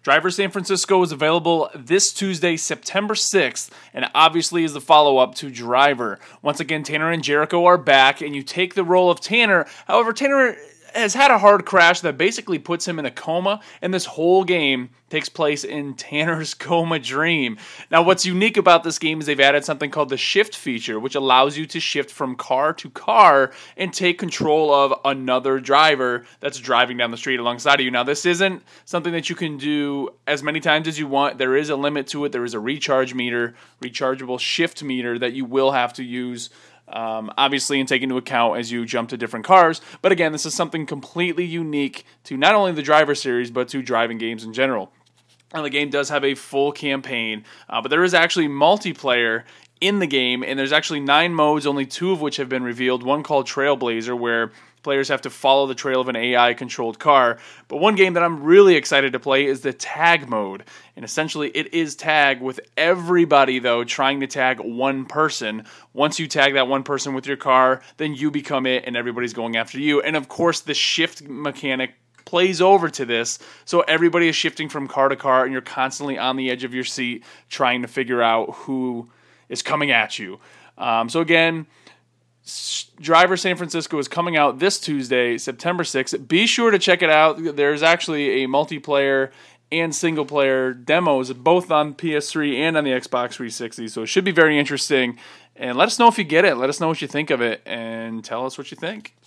Driver San Francisco is available this Tuesday, September 6th, and obviously is the follow-up to Driver. Once again, Tanner and Jericho are back, and you take the role of Tanner. However, Tanner has had a hard crash that basically puts him in a coma, and this whole game takes place in Tanner's coma dream. Now, what's unique about this game is they've added something called the shift feature, which allows you to shift from car to car and take control of another driver that's driving down the street alongside of you. Now, this isn't something that you can do as many times as you want. There is a limit to it. There is a rechargeable shift meter that you will have to use obviously, and take into account as you jump to different cars. But again, this is something completely unique to not only the Driver series, but to driving games in general. Now, the game does have a full campaign, but there is actually multiplayer in the game, and there's actually 9 modes, only 2 of which have been revealed. One called Trailblazer, where players have to follow the trail of an AI-controlled car. But one game that I'm really excited to play is the tag mode. And essentially, it is tag with everybody, though, trying to tag one person. Once you tag that one person with your car, then you become it, and everybody's going after you. And, of course, the shift mechanic plays over to this, so everybody is shifting from car to car, and you're constantly on the edge of your seat trying to figure out who is coming at you. So, again, Driver San Francisco is coming out this Tuesday, September 6th. Be sure to check it out. There's actually a multiplayer and single-player demos, both on PS3 and on the Xbox 360, so it should be very interesting. And let us know if you get it. Let us know what you think of it, and tell us what you think.